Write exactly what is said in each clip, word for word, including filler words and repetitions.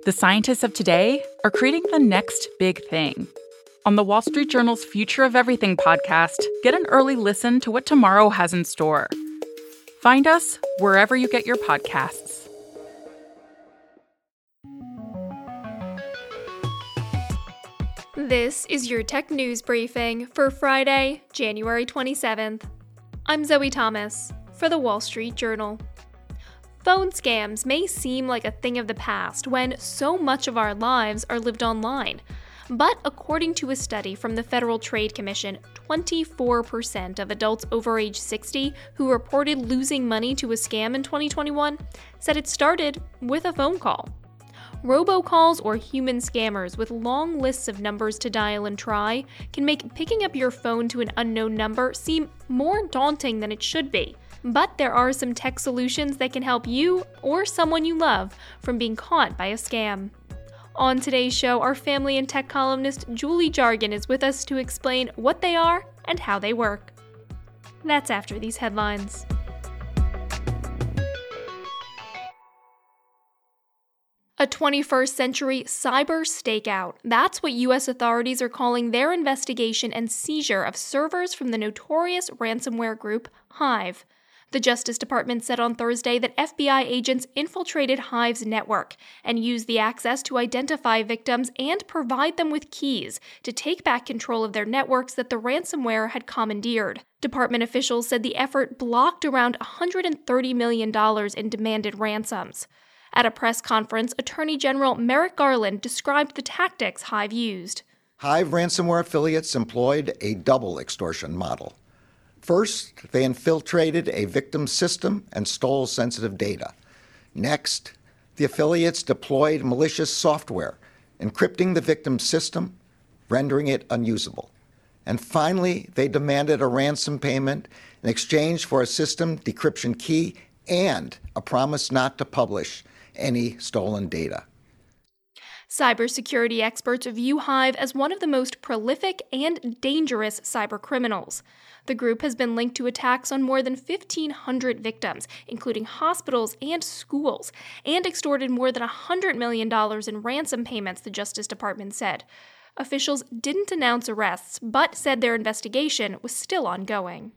The scientists of today are creating the next big thing. On the Wall Street Journal's Future of Everything podcast, get an early listen to what tomorrow has in store. Find us wherever you get your podcasts. This is your tech news briefing for Friday, January twenty-seventh. I'm Zoe Thomas for the Wall Street Journal. Phone scams may seem like a thing of the past when so much of our lives are lived online. But according to a study from the Federal Trade Commission, twenty-four percent of adults over age sixty who reported losing money to a scam in twenty twenty-one said it started with a phone call. Robocalls or human scammers with long lists of numbers to dial and try can make picking up your phone to an unknown number seem more daunting than it should be. But there are some tech solutions that can help you or someone you love from being caught by a scam. On today's show, our family and tech columnist Julie Jargon is with us to explain what they are and how they work. That's after these headlines. A twenty-first century cyber stakeout. That's what U S authorities are calling their investigation and seizure of servers from the notorious ransomware group Hive. The Justice Department said on Thursday that F B I agents infiltrated Hive's network and used the access to identify victims and provide them with keys to take back control of their networks that the ransomware had commandeered. Department officials said the effort blocked around one hundred thirty million dollars in demanded ransoms. At a press conference, Attorney General Merrick Garland described the tactics Hive used. Hive ransomware affiliates employed a double extortion model. First, they infiltrated a victim's system and stole sensitive data. Next, the affiliates deployed malicious software, encrypting the victim's system, rendering it unusable. And finally, they demanded a ransom payment in exchange for a system decryption key and a promise not to publish any stolen data. Cybersecurity experts view Hive as one of the most prolific and dangerous cybercriminals. The group has been linked to attacks on more than fifteen hundred victims, including hospitals and schools, and extorted more than one hundred million dollars in ransom payments, the Justice Department said. Officials didn't announce arrests, but said their investigation was still ongoing.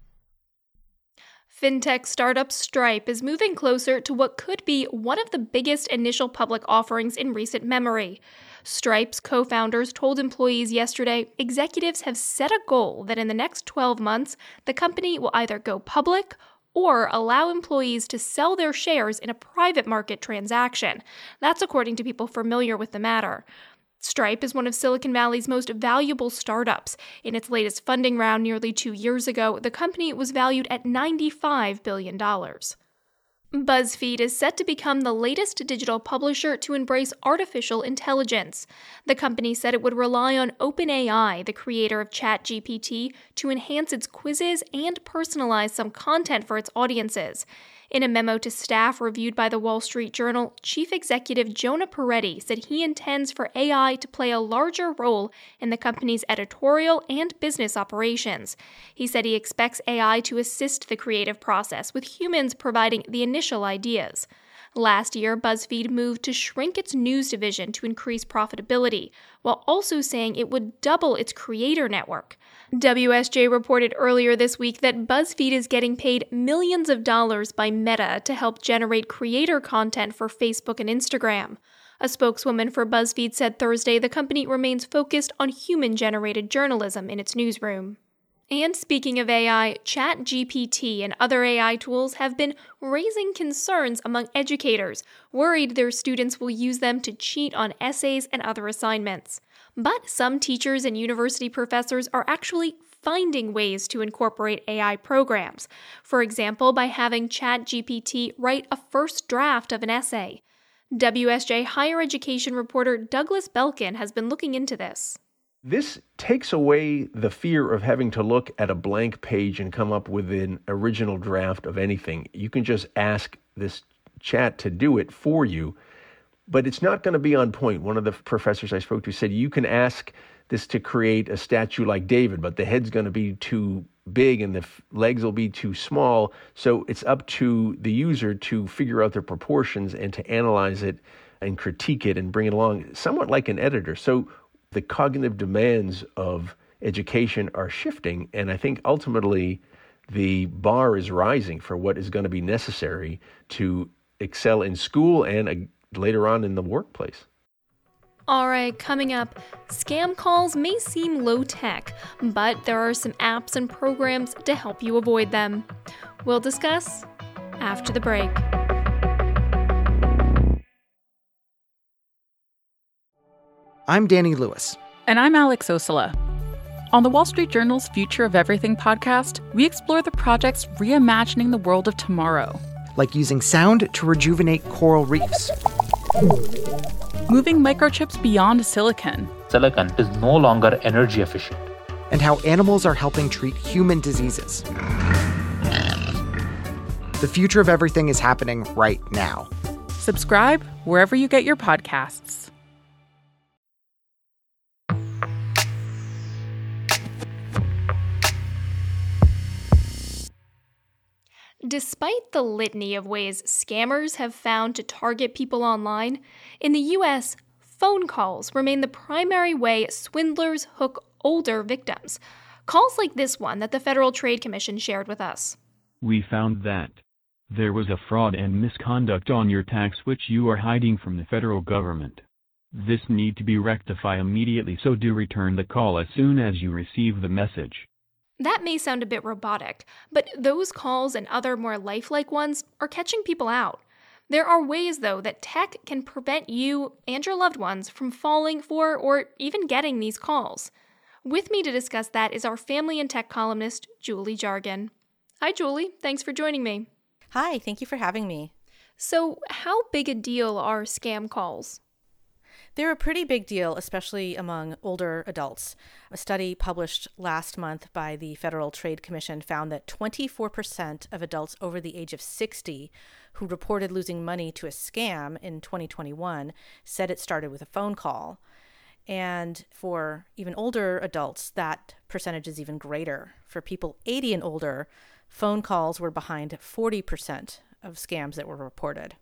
Fintech startup Stripe is moving closer to what could be one of the biggest initial public offerings in recent memory. Stripe's co-founders told employees yesterday executives have set a goal that in the next twelve months, the company will either go public or allow employees to sell their shares in a private market transaction. That's according to people familiar with the matter. Stripe is one of Silicon Valley's most valuable startups. In its latest funding round nearly two years ago, the company was valued at ninety-five billion dollars. BuzzFeed is set to become the latest digital publisher to embrace artificial intelligence. The company said it would rely on OpenAI, the creator of ChatGPT, to enhance its quizzes and personalize some content for its audiences. In a memo to staff reviewed by the Wall Street Journal, Chief Executive Jonah Peretti said he intends for A I to play a larger role in the company's editorial and business operations. He said he expects A I to assist the creative process, with humans providing the initial ideas. Last year, BuzzFeed moved to shrink its news division to increase profitability, while also saying it would double its creator network. W S J reported earlier this week that BuzzFeed is getting paid millions of dollars by Meta to help generate creator content for Facebook and Instagram. A spokeswoman for BuzzFeed said Thursday the company remains focused on human-generated journalism in its newsroom. And speaking of A I, ChatGPT and other A I tools have been raising concerns among educators, worried their students will use them to cheat on essays and other assignments. But some teachers and university professors are actually finding ways to incorporate A I programs, for example, by having ChatGPT write a first draft of an essay. W S J higher education reporter Douglas Belkin has been looking into this. This takes away the fear of having to look at a blank page and come up with an original draft of anything. You can just ask this chat to do it for you, but it's not going to be on point. One of the professors I spoke to said you can ask this to create a statue like David, but the head's going to be too big and the f- legs will be too small. So it's up to the user to figure out their proportions and to analyze it and critique it and bring it along, somewhat like an editor. So the cognitive demands of education are shifting, and I think ultimately the bar is rising for what is going to be necessary to excel in school and uh, later on in the workplace. All right, coming up, scam calls may seem low-tech, but there are some apps and programs to help you avoid them. We'll discuss after the break. I'm Danny Lewis. And I'm Alex Osala. On the Wall Street Journal's Future of Everything podcast, we explore the projects reimagining the world of tomorrow. Like using sound to rejuvenate coral reefs. Moving microchips beyond silicon. Silicon is no longer energy efficient. And how animals are helping treat human diseases. The future of everything is happening right now. Subscribe wherever you get your podcasts. Despite the litany of ways scammers have found to target people online, in the U S, phone calls remain the primary way swindlers hook older victims. Calls like this one that the Federal Trade Commission shared with us. We found that there was a fraud and misconduct on your tax which you are hiding from the federal government. This need to be rectified immediately, so do return the call as soon as you receive the message. That may sound a bit robotic, but those calls and other more lifelike ones are catching people out. There are ways, though, that tech can prevent you and your loved ones from falling for or even getting these calls. With me to discuss that is our family and tech columnist, Julie Jargon. Hi, Julie. Thanks for joining me. Hi, thank you for having me. So, how big a deal are scam calls? They're a pretty big deal, especially among older adults. A study published last month by the Federal Trade Commission found that twenty-four percent of adults over the age of sixty who reported losing money to a scam in twenty twenty-one said it started with a phone call. And for even older adults, that percentage is even greater. For people eighty and older, phone calls were behind forty percent of scams that were reported.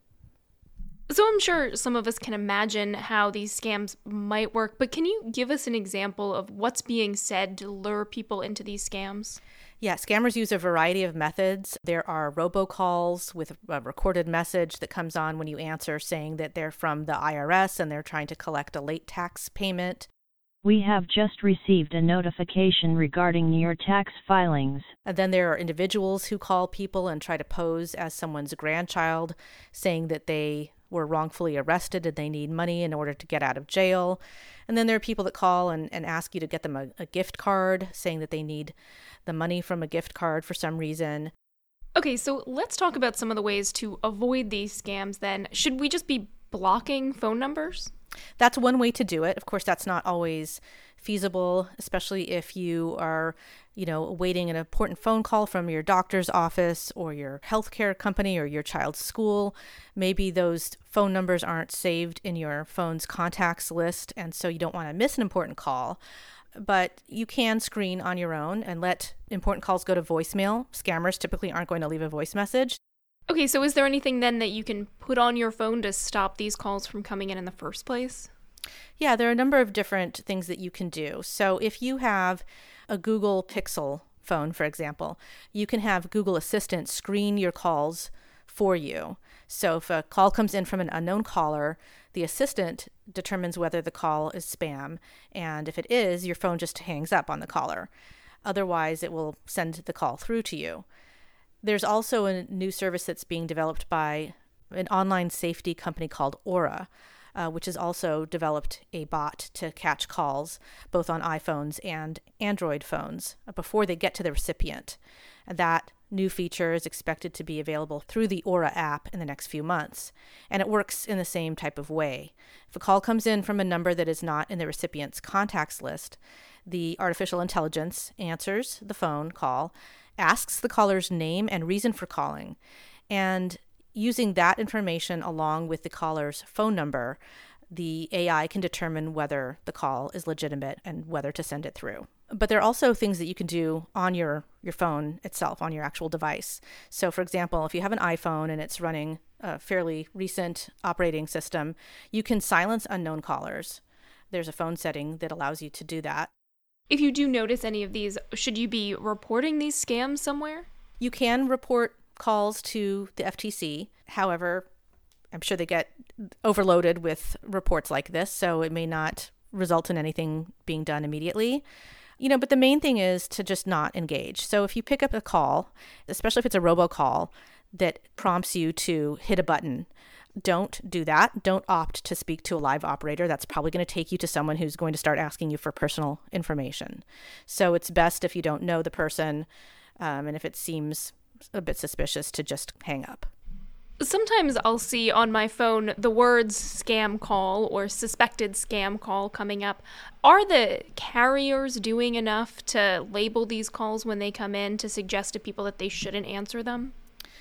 So I'm sure some of us can imagine how these scams might work, but can you give us an example of what's being said to lure people into these scams? Yeah, scammers use a variety of methods. There are robocalls with a recorded message that comes on when you answer saying that they're from the I R S and they're trying to collect a late tax payment. We have just received a notification regarding your tax filings. And then there are individuals who call people and try to pose as someone's grandchild, saying that they were wrongfully arrested and they need money in order to get out of jail. And then there are people that call and, and ask you to get them a, a gift card, saying that they need the money from a gift card for some reason. Okay, so let's talk about some of the ways to avoid these scams then. Should we just be blocking phone numbers? That's one way to do it. Of course, that's not always feasible, especially if you are, you know, awaiting an important phone call from your doctor's office or your healthcare company or your child's school. Maybe those phone numbers aren't saved in your phone's contacts list, and so you don't want to miss an important call. But you can screen on your own and let important calls go to voicemail. Scammers typically aren't going to leave a voice message. Okay, so is there anything then that you can put on your phone to stop these calls from coming in in the first place? Yeah, there are a number of different things that you can do. So if you have a Google Pixel phone, for example, you can have Google Assistant screen your calls for you. So if a call comes in from an unknown caller, the assistant determines whether the call is spam. And if it is, your phone just hangs up on the caller. Otherwise, it will send the call through to you. There's also a new service that's being developed by an online safety company called Aura, uh, which has also developed a bot to catch calls both on iPhones and Android phones before they get to the recipient. And that new feature is expected to be available through the Aura app in the next few months. And it works in the same type of way. If a call comes in from a number that is not in the recipient's contacts list, the artificial intelligence answers the phone call, asks the caller's name and reason for calling, and using that information along with the caller's phone number, the A I can determine whether the call is legitimate and whether to send it through. But there are also things that you can do on your, your phone itself, on your actual device. So for example, if you have an iPhone and it's running a fairly recent operating system, you can silence unknown callers. There's a phone setting that allows you to do that. If you do notice any of these, should you be reporting these scams somewhere? You can report calls to the F T C. However, I'm sure they get overloaded with reports like this, so it may not result in anything being done immediately. You know, but the main thing is to just not engage. So if you pick up a call, especially if it's a robocall that prompts you to hit a button, don't do that. Don't opt to speak to a live operator. That's probably going to take you to someone who's going to start asking you for personal information. So it's best if you don't know the person, um, and if it seems a bit suspicious, to just hang up. Sometimes I'll see on my phone the words scam call or suspected scam call coming up. Are the carriers doing enough to label these calls when they come in to suggest to people that they shouldn't answer them?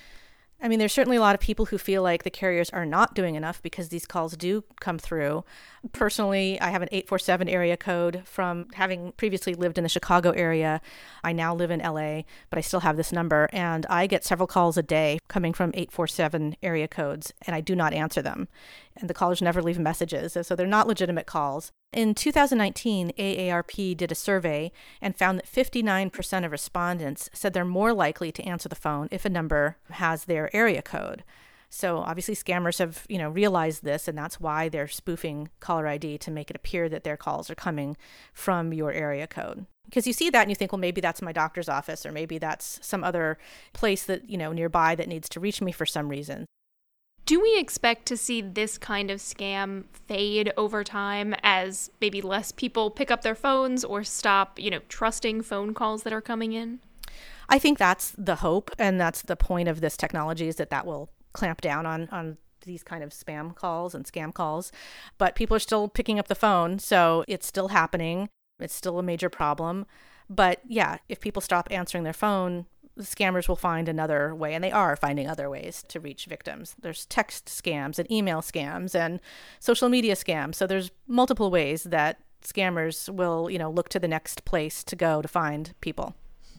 I mean, there's certainly a lot of people who feel like the carriers are not doing enough because these calls do come through. Personally, I have an eight four seven area code from having previously lived in the Chicago area. I now live in L A, but I still have this number, and I get several calls a day coming from eight four seven area codes, and I do not answer them. And the callers never leave messages, so they're not legitimate calls. In two thousand nineteen, A A R P did a survey and found that fifty-nine percent of respondents said they're more likely to answer the phone if a number has their area code. So obviously scammers have, you know, realized this, and that's why they're spoofing caller I D to make it appear that their calls are coming from your area code. Because you see that and you think, well, maybe that's my doctor's office, or maybe that's some other place that, you know, nearby that needs to reach me for some reason. Do we expect to see this kind of scam fade over time as maybe less people pick up their phones or stop, you know, trusting phone calls that are coming in? I think that's the hope, and that's the point of this technology, is that that will clamp down on, on these kind of spam calls and scam calls. But people are still picking up the phone, so it's still happening. It's still a major problem. But yeah, if people stop answering their phone, the scammers will find another way, and they are finding other ways to reach victims. There's text scams and email scams and social media scams. So there's multiple ways that scammers will, you know, look to the next place to go to find people.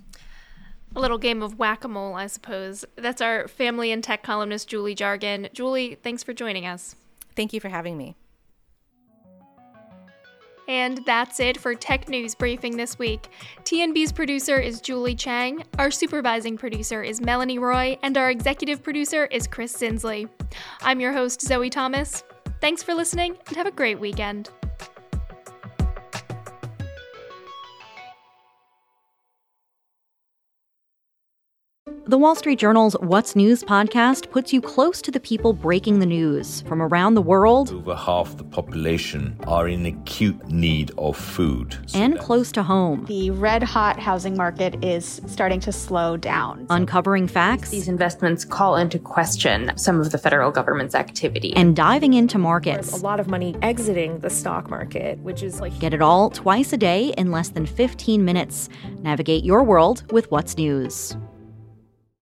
A little game of whack-a-mole, I suppose. That's our family and tech columnist, Julie Jargon. Julie, thanks for joining us. Thank you for having me. And that's it for Tech News Briefing this week. T N B's producer is Julie Chang, our supervising producer is Melanie Roy, and our executive producer is Chris Sinsley. I'm your host, Zoe Thomas. Thanks for listening, and have a great weekend. The Wall Street Journal's What's News podcast puts you close to the people breaking the news from around the world. Over half the population are in acute need of food. So and close to home. The red-hot housing market is starting to slow down. Uncovering facts. These investments call into question some of the federal government's activity. And diving into markets. There's a lot of money exiting the stock market, which is like... Get it all twice a day in less than fifteen minutes. Navigate your world with What's News.